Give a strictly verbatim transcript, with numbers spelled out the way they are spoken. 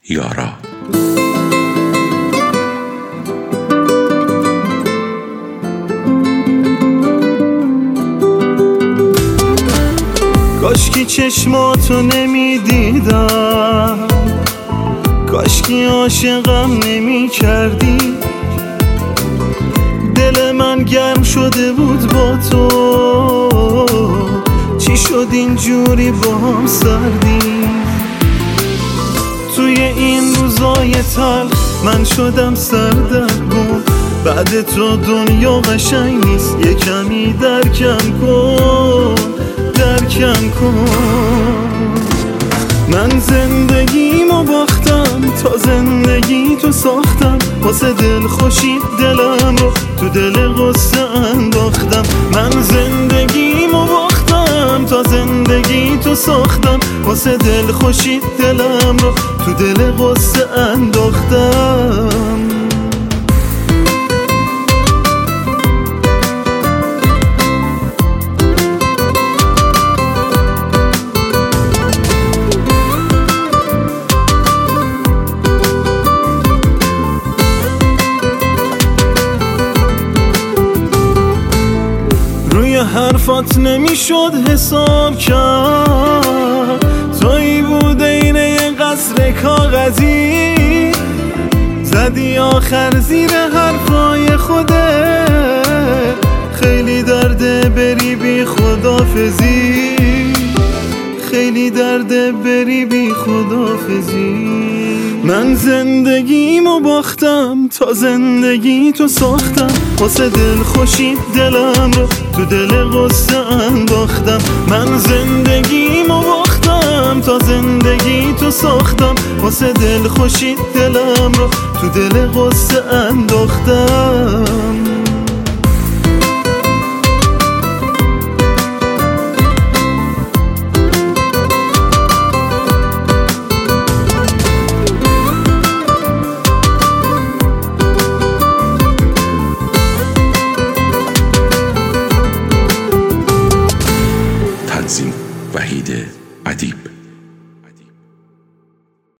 یارا. کاشکی چشماتو نمیدیدم، کاشکی عاشقم نمی کردی. دل من گرم شده بود با تو، چی شد اینجوری با هم سردی؟ توی این روزای تلخ من شدم سردرگم، بعد تو دنیا قشنگ نیست، یه کمی درکم کن، درکم کن. من زندگیمو باختم تا زندگی تو ساختم، واسه دل خوشی دلم رو تو دل غصه انداختم. من زندگیمو باختم تا زندگی تو ساختم، واسه دل خوشی دلم رو تو دل غصه انداختم. حرفات نمیشد حساب کرد، تویی بوده اینه یه قصر کاغذی، زدی آخر زیر حرفای خودت، خیلی درده بری بی خدافزی، خیلی درده بری بی خدافزی. من زندگیمو باختم تا زندگی تو ساختم، واسه دل خوشی دلم رو تو دل غصه انداختم. من زندگیمو باختم تا زندگی تو ساختم، واسه دل خوشی دلم رو تو دل غصه انداختم.